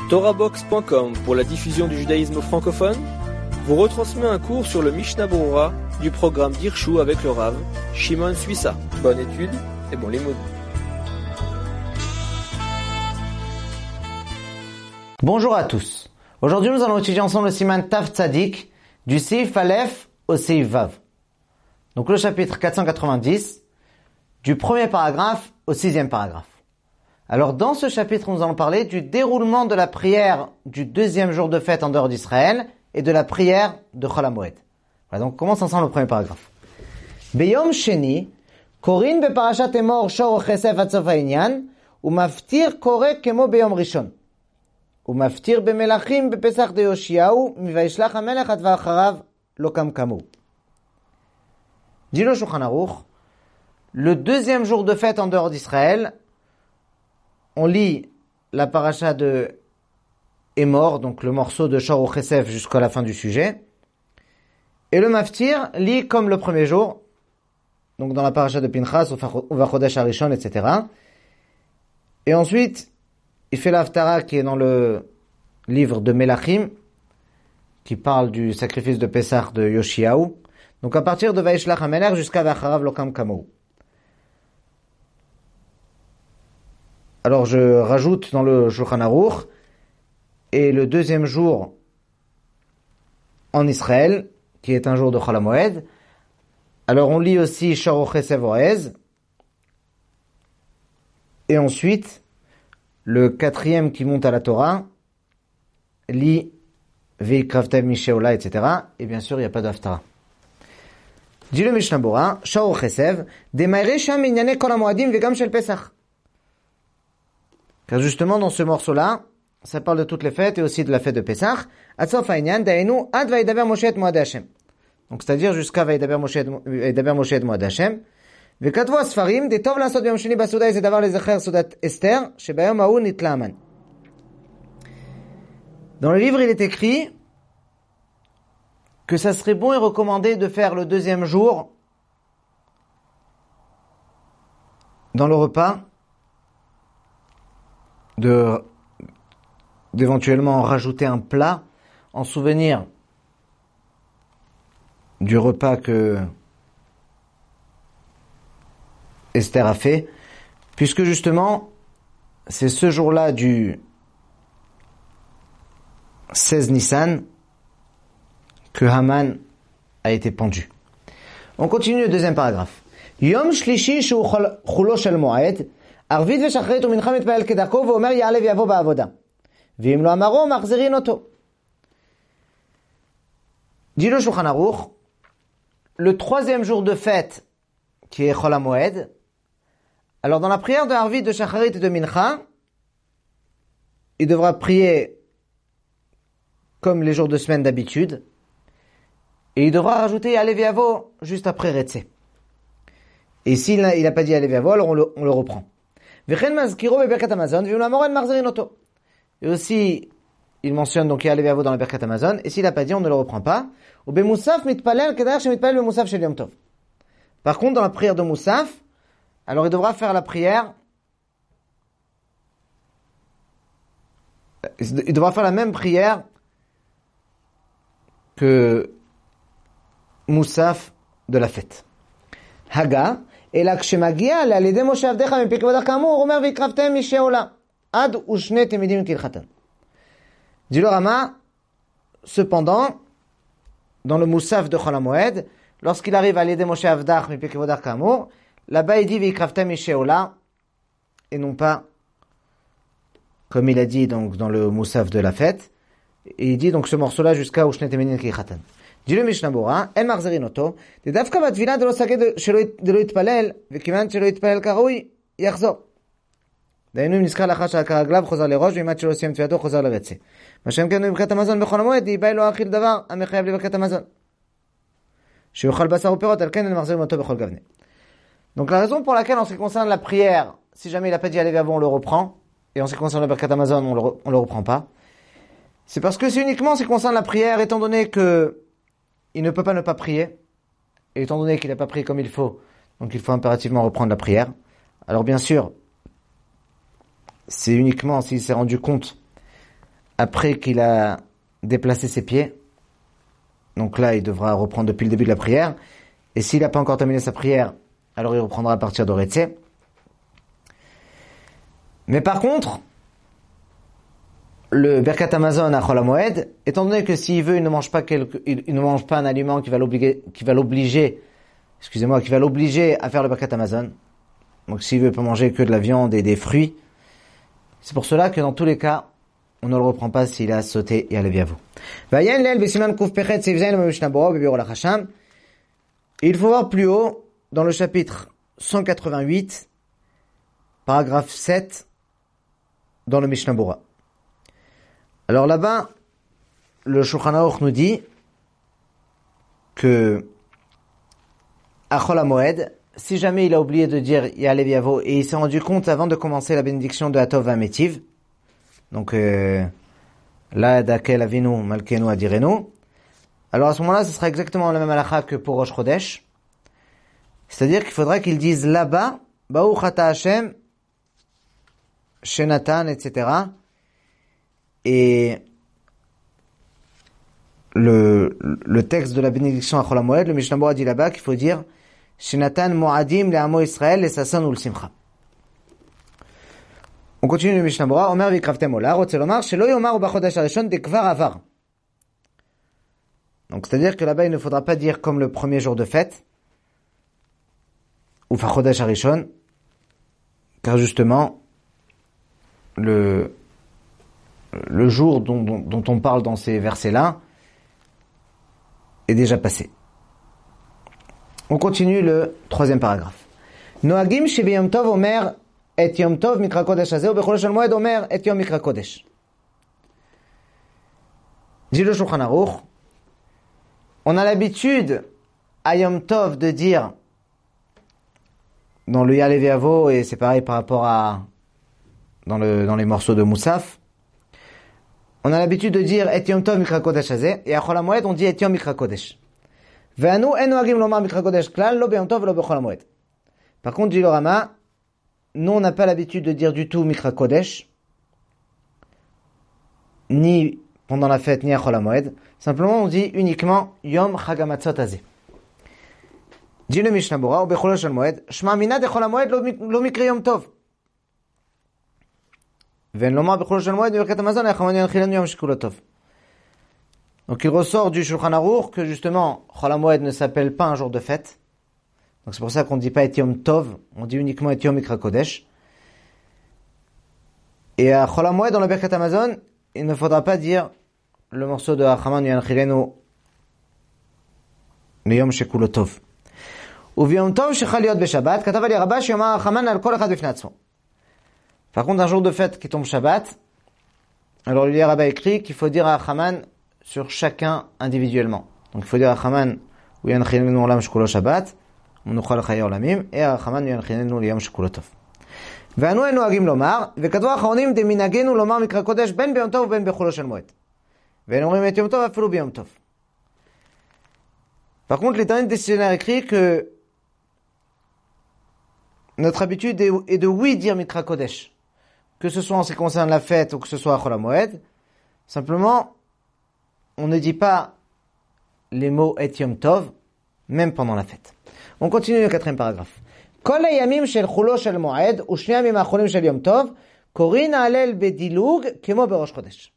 TorahBox.com pour la diffusion du judaïsme francophone vous retransmet un cours sur le Mishnah Berurah du programme d'Hirshu avec le Rav Shimon Suissa. Bonne étude et bon limoud. Bonjour à tous. Aujourd'hui, nous allons étudier ensemble le Siman Tav Tzadik du Seif Aleph au Seif Vav. Donc le chapitre 490 du premier paragraphe au sixième paragraphe. Alors dans ce chapitre, nous allons parler du déroulement de la prière du deuxième jour de fête en dehors d'Israël et de la prière de Chol HaMoed. Voilà, donc on commence ensemble le premier paragraphe. Beyom Sheni, Korin beparashat Emor shor chesef ad sof ha'inyan, umaftir kore kemo beyom rishon. Umaftir bemelachim bepesach de Yoshiyahu, mivayishlach hamelech ad va'acharav lo kam kamu. Dit le Shulchan Aruch, le deuxième jour de fête en dehors d'Israël, on lit la paracha de Emor, donc le morceau de Shor Chesef jusqu'à la fin du sujet. Et le Maftir lit comme le premier jour, donc dans la paracha de Pinchas, Uva Chodesh Harishon, etc. Et ensuite, il fait l'Haftara qui est dans le livre de Melachim, qui parle du sacrifice de Pessah de Yoshiyahu. Donc à partir de Vayishlach HaMelech jusqu'à Vacharav Lokam Kamou. Alors je rajoute dans le Shulchan Aruch, et le deuxième jour en Israël, qui est un jour de Chol HaMoed. Alors on lit aussi Shor Chesef Oez. Et ensuite, le quatrième qui monte à la Torah, lit Veikravtev Misheola, etc. Et bien sûr, il n'y a pas d'Haftara. Dit le Mishnah Berurah, Shor Chesef, Demaire Sham Inyane Kol HaMoadim Vegam Shel Pesach. Car justement, dans ce morceau-là, ça parle de toutes les fêtes et aussi de la fête de Pessah. Ad sof ha'inyan, dainu, ad vayidaber Moshe et Moed Hashem. Donc, c'est-à-dire jusqu'à vayidaber Moshe et Moed Hashem. Vekatvu asfarim, de tov lasot b'yom sheni basouda et davar lezecher soudat Esther, shebayom ha'u nitla Haman. Dans le livre, il est écrit que ça serait bon et recommandé de faire le deuxième jour dans le repas, d'éventuellement rajouter un plat en souvenir du repas que Esther a fait, puisque justement c'est ce jour-là du 16 Nissan que Haman a été pendu. On continue le deuxième paragraphe. Yom shlishi shu chulo shel moed ערבית ושחרית ומנחה מתפלל כדרכו ואומר יעלה ויבוא בעבודה. ואם לא אמרו, מחזירין אותו. Dit le Shulchan Aruch, le troisième jour de fête, qui est Chol HaMoed, alors dans la prière de Arvit, de Shacharit et de Mincha, il devra prier comme les jours de semaine d'habitude, et il devra rajouter Ya'ale v'yavo juste après Retzeh. Et s'il n'a pas dit Ya'ale v'yavo, alors on le reprend. Et aussi, il mentionne donc Ya'ale v'yavo dans la Birkat Hamazon, et s'il n'a pas dit, on ne le reprend pas. Par contre, dans la prière de Moussaf, alors il devra faire la prière, il devra faire la même prière que Moussaf de la fête. Haga, אלא כשמגיע על ידי משה עבדיך מפי כבודך כאמור, הוא אומר ויקרבתם משאולה עד ושני תלמידים כהלכתן. Dit le Rama, cependant, dans le Moussaf de Chol HaMoed, lorsqu'il arrive à l'aider Moshe Avdach mipei kevodach kamour, là-bas il dit v'ikravtem misheola, et non pas, comme il a dit donc dans le Moussaf de la fête, et il dit donc ce morceau-là jusqu'à ushne temenin kechatan. Dit le Mishnah Berurah, en marzerin oto, de davka batfila de lo saged shelo yitpalel, vekivan shelo yitpalel karoui, yachzor. דהיינו אם נזכר לאחר שעקר רגליו חוזר לראש ועימת שלא סיים תפילתו חוזר לרצה. מה שהם כן בברכת המזון בחול המועד דיבה לא אכיל דבר המחייב לברכת המזון. שיאכל בשר ופירות על כן אין מחזירים אותו בכל גוונה. Donc la raison pour laquelle en ce qui concerne la prière, si jamais il a pas dit aller vers vous, on le reprend, et en ce qui concerne la Birkat Hamazon, on le reprend pas. C'est parce que c'est uniquement en ce qui concerne la prière, étant donné que il ne peut pas ne pas prier, et étant donné qu'il n'a pas prié comme il faut, donc il faut impérativement reprendre la prière. Alors bien sûr, c'est uniquement s'il s'est rendu compte après qu'il a déplacé ses pieds. Donc là, il devra reprendre depuis le début de la prière. Et s'il n'a pas encore terminé sa prière, alors il reprendra à partir de Retsé. Mais par contre, le Birkat Hamazon à Chol HaMoed, étant donné que s'il veut, il ne mange pas un aliment qui va l'obliger à faire le Birkat Hamazon. Donc s'il veut, il peut manger que de la viande et des fruits. C'est pour cela que dans tous les cas, on ne le reprend pas s'il a sauté et a levé à vous. Il faut voir plus haut, dans le chapitre 188, paragraphe 7, dans le Mishnah Bora. Alors là-bas, le Shulchan Aruch nous dit que à Chol HaMoed, si jamais il a oublié de dire Ya'aleh V'yavo et il s'est rendu compte avant de commencer la bénédiction de Hatov V'Ametiv, donc la Dakel Avinu Malkenu Adirenu, alors à ce moment-là, ce sera exactement la même halakha que pour Rosh Chodesh, c'est-à-dire qu'il faudra qu'il dise là-bas Baruch Ata Hashem Shenatan, etc. Et le texte de la bénédiction à Chol HaMoed, le Mishnah Bora dit là-bas qu'il faut dire Shenatan Moadim le'amo Israël le'sason u'l'simcha. On continue le Mishnah Bora. Omer v'ikravtem ola, rotze lomar shelo yomar u'bachodesh harishon dekvar avar. Donc c'est-à-dire que là-bas il ne faudra pas dire comme le premier jour de fête ou Chodesh Harishon, car justement le jour dont on parle dans ces versets-là est déjà passé. On continue le troisième paragraphe. Noagim shebe Yom Tov omer et Yom Tov mikra kodesh hazeh ubechol shel moed omer et Yom mikra kodesh. Dit le Shulchan Aruch, on a l'habitude à Yom Tov de dire dans le Ya'aleh V'yavo, et c'est pareil par rapport à dans les morceaux de Moussaf, on a l'habitude de dire Et Yom Tov Mikra Kodesh Hazeh, et à Chol HaMoed on dit Et Yom Mikra Kodesh. Ve'anu en noagim lomar Mikra Kodesh klal, lo be'Yom Tov, lo be'Chol HaMoed. Par contre, dit le Rama, nous on n'a pas l'habitude de dire du tout Mikra Kodesh, ni pendant la fête, ni à Chol HaMoed. Simplement, on dit uniquement Yom Chag HaMatzot Hazeh. Dit le Mishnah Bora, ou Bechol HaMoed, Shma mina de Chol HaMoed lo mikre Yom Tov. Ven lomar Bechol HaMoed, Birkat Hamazon, Echamon Yanchilenu Yom Shekulo Tov. Donc il ressort du Shulchan Aruch que justement, Chol HaMoed ne s'appelle pas un jour de fête. Donc c'est pour ça qu'on ne dit pas Et Yom Tov, on dit uniquement Et Yom Mikra Kodesh. Et à Chol HaMoed, dans le Birkat Hamazon, il ne faudra pas dire le morceau de Echamon Yanchilenu Yom Shekulo Tov. וביום טוב שחל להיות בשבת, כתב לי רבה שיאמר החמן על כל אחד בפני עצמו. Par contre, un jour de fête qui tombe Shabbat, alors le Rabbah écrit qu'il faut dire à Haman sur chacun individuellement. Donc il faut dire à Haman ou yanchinenu olam shekulo Shabbat, unuchal chayei olamim, et à Haman yanchinenu liyom shekulo tov. ואנו נוהגים לומר, וכתבו האחרונים דמנהגנו לומר מקרא קודש בין ביום טוב ובין בחולו של מועד. ואין אומרים את יום טוב אפילו ביום טוב. Par contre, l'Éternel décisionnaire écrit que notre habitude est de oui dire Mikra Kodesh, que ce soit en ce qui concerne la fête ou que ce soit à Chol HaMoed. Simplement, on ne dit pas les mots Et Yom Tov, même pendant la fête. On continue le quatrième paragraphe. Kol hayamim shel chulo shel moed u shni yamim ha'achonim shel Yom Tov korin ha'alel bedilug kemo berosh chodesh.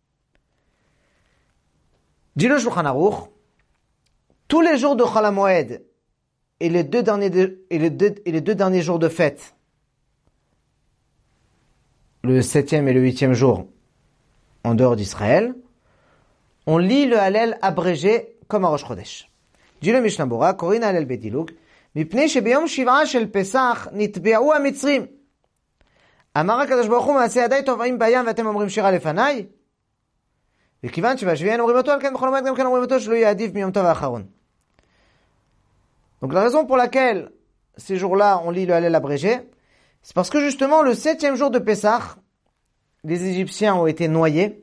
Dit le Shulchan Aruch, tous les jours de Chol HaMoed et les deux derniers jours de fête, le 7e et le 8e jour en dehors d'Israël, on lit le Hallel abrégé comme à Rosh Chodesh. Dit le Mishnah Bora, Korin Hallel Bedilug, mipnei shebeyom shiv'a shel Pesach nitbe'u hamitzrim. Amar HaKadosh Baruch Hu ma'aseh yadai tov'im bayam v'atem omrim shira lefanai. וכיוון שבשביעי אומרים אותו, על כן בכל מועד גם כן אומרים אותו שלא יהיה עדיף מיום טוב האחרון. Donc la raison pour laquelle ces jours-là on lit le Hallel abrégé, c'est parce que justement le 7e jour de Pessah, les Égyptiens ont été noyés,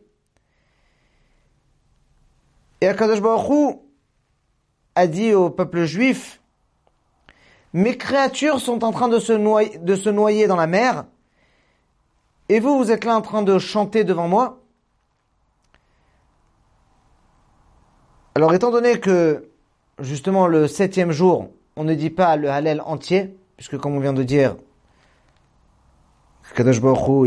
et HaKadosh Baruch Hu a dit au peuple juif, mes créatures sont en train de se noyer dans la mer, et vous êtes là en train de chanter devant moi. Alors, étant donné que, justement, le 7e jour, on ne dit pas le Hallel entier, puisque comme on vient de dire, Kadosh Baruch Hu,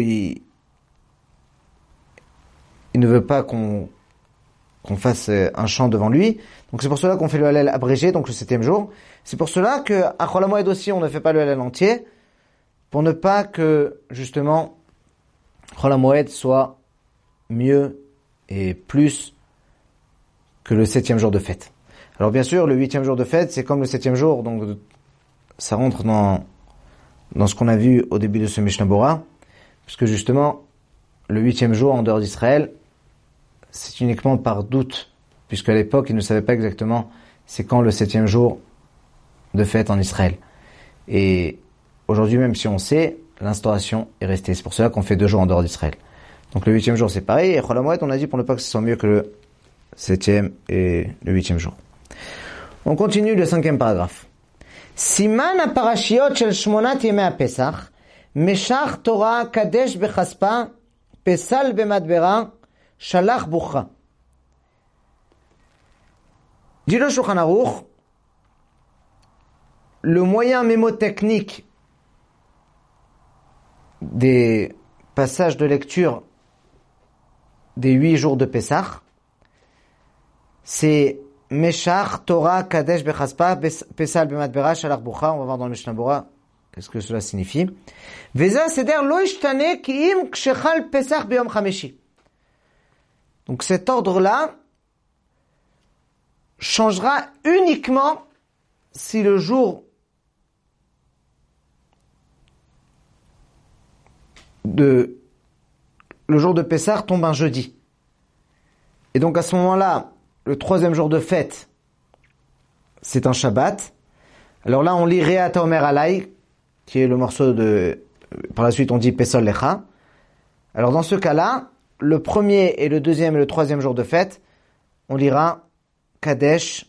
il ne veut pas qu'on fasse un chant devant lui. Donc c'est pour cela qu'on fait le Hallel abrégé, donc le 7e jour. C'est pour cela que à Chol HaMoed aussi, on ne fait pas le Hallel entier, pour ne pas que, justement, Chol HaMoed soit mieux et plus que le 7e jour de fête. Alors bien sûr, le 8e jour de fête, c'est comme le 7e jour, donc ça rentre dans ce qu'on a vu au début de ce Mishnah Bora, puisque justement, le 8e jour en dehors d'Israël, c'est uniquement par doute, puisqu'à l'époque, ils ne savaient pas exactement c'est quand le 7e jour de fête en Israël. Et aujourd'hui, même si on sait, l'instauration est restée. C'est pour cela qu'on fait 2 jours en dehors d'Israël. Donc le 8e jour, c'est pareil. Et Chol HaMoed, on a dit pour ne pas que ce soit mieux que le 7e et le 8e jour. On continue le 5e paragraphe. Siman ha-parashiot shel shmonat yemei ha-Pesach, meshach Torah kadesh bechaspa, pesal bemadbera, shalach bucha. Dit le Shulchan Aruch, le moyen mémotechnique des passages de lecture des 8 jours de Pessah, c'est Meshach, Torah, Kadesh, Bechaspa, Pesal, Bemadbera, Shalach Bucha. On va voir dans le Mishnah Bora qu'est-ce que cela signifie. Veza seder lo ishtane ki im kshechal Pesach beyom chameshi. Donc cet ordre-là changera uniquement si le jour de Pessah tombe un jeudi. Et donc à ce moment-là, le 3e jour de fête, c'est un Shabbat. Alors là, on lit Re'ata Omer Alai, qui est le morceau de... Par la suite, on dit Pesol Lecha. Alors dans ce cas-là, le 1er et le 2e et le 3e jour de fête, on lira Kadesh.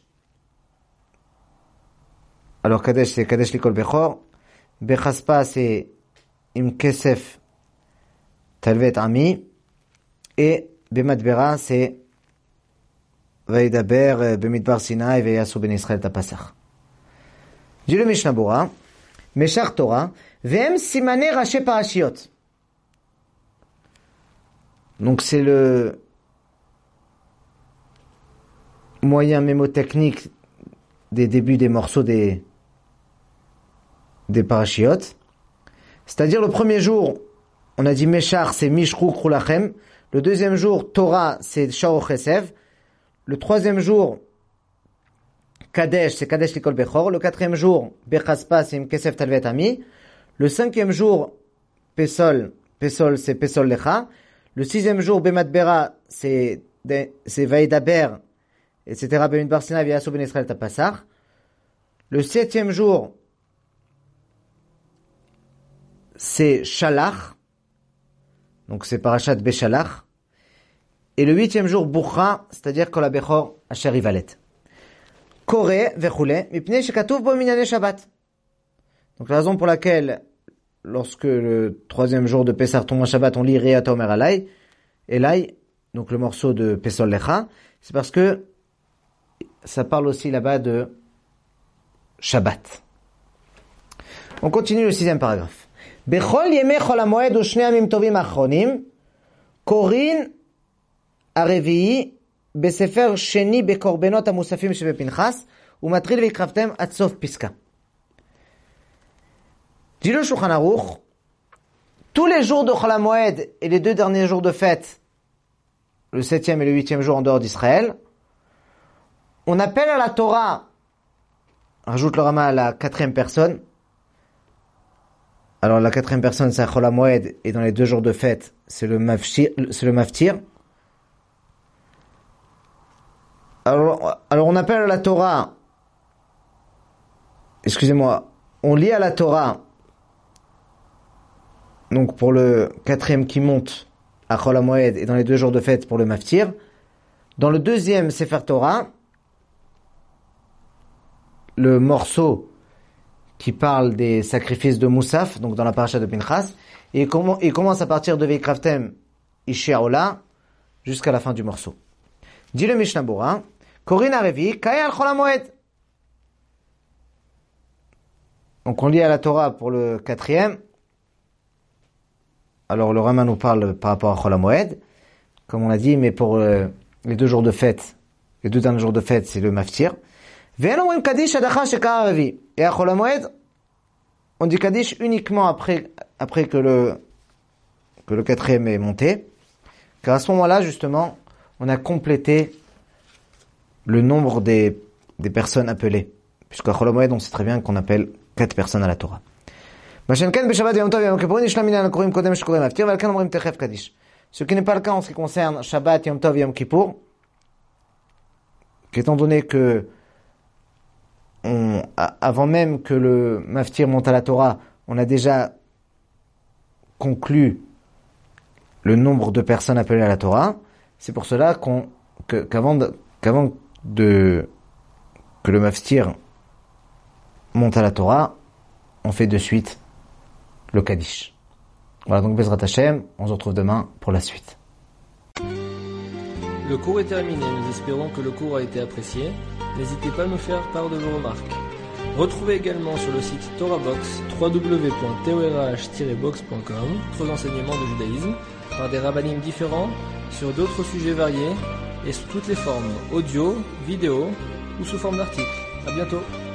Alors Kadesh, c'est Kadesh Likol Bechor. Bechaspa, c'est Im Kesef Talvet Ami. Et Bemadbera, c'est Vaidaber Bemidbar Sinai Veyasu Ben Israël Tapasach. Dit le Mishnah Bora, Meshach Torah, Vem Simane Raché Parashiot. Donc c'est le moyen mémotechnique des débuts des morceaux des parashiot. C'est-à-dire le 1er jour, on a dit Meshach, c'est Mishru Krulachem. Le 2e jour, Torah, c'est Shao Chesev. Le 3e jour, Kadesh, c'est Kadesh Likol Bechor. Le 4e jour, Bechaspa, c'est Mkesef Talvet Ami. Le 5e jour, Pesol, c'est Pesol Lecha. Le 6e jour, Bemadbera, c'est Vaidaber, etc. Bemidbar Sinai Veyasu Ben Israël Tapasach. Le 7e jour, c'est Shalach. Donc c'est Parashat Beshalach. Et le 8e jour, Bucha, c'est-à-dire Kol HaBechor Asher Yivalet. Kore vechule, mipnei shekatuv bo minyane Shabbat. Donc la raison pour laquelle, lorsque le 3e jour de Pessah tombe en Shabbat, on lit Re'ata Omer Alai, Elai, donc le morceau de Pesol Lecha, c'est parce que ça parle aussi là-bas de Shabbat. On continue le 6e paragraphe. Bechol yemei Chol HaMoed u'shnei yamim tovim achronim, korin הרביעי בספר שני בקורבנות המוספים שבפנחס ומטריל ויקרבתם עד סוף פסקה. Dit le Shulchan Aruch, tous les jours de Chol HaMoed et les 2 derniers jours de fête, le 7e et le 8e jour en dehors d'Israël, on appelle à la Torah, rajoute le Rama à la 4e personne. Alors la 4e personne c'est Chol HaMoed et dans les 2 jours de fête c'est le Maftir. Alors on appelle à la Torah, on lit à la Torah, donc pour le 4e qui monte à Chol HaMoed et dans les 2 jours de fête pour le Maftir. Dans le 2e Sefer Torah, le morceau qui parle des sacrifices de Moussaf, donc dans la paracha de Pinchas, et il commence à partir de Veikraftem Ishéola jusqu'à la fin du morceau. Dit le Mishnah Bora, Korin Arevi, Kaya al Chol HaMoed. Donc on lit à la Torah pour le 4e. Alors le Rama nous parle par rapport à Chol HaMoed, comme on l'a dit, mais pour les 2 jours de fête, les 2 derniers jours de fête, c'est le Maftir. Ve'en omrim Kaddish Adacha Shekar Arevi. Et à Chol HaMoed, on dit Kaddish uniquement après que le 4e est monté. Car à ce moment-là, justement, on a complété le nombre des personnes appelées. Puisqu'à Chol HaMoed, on sait très bien qu'on appelle 4 personnes à la Torah. Ce qui n'est pas le cas en ce qui concerne Shabbat, Yom Tov et Yom Kippour, qu'étant donné que avant même que le Maftir monte à la Torah, on a déjà conclu le nombre de personnes appelées à la Torah. C'est pour cela qu'avant que le Maftir monte à la Torah, on fait de suite le Kaddish. Voilà, donc Bezrat Hashem, on se retrouve demain pour la suite. Le cours est terminé, nous espérons que le cours a été apprécié. N'hésitez pas à nous faire part de vos remarques. Retrouvez également sur le site TorahBox www.torah-box.com d'autres enseignements de judaïsme par des rabbinim différents sur d'autres sujets variés et sous toutes les formes, audio, vidéo ou sous forme d'articles. À bientôt.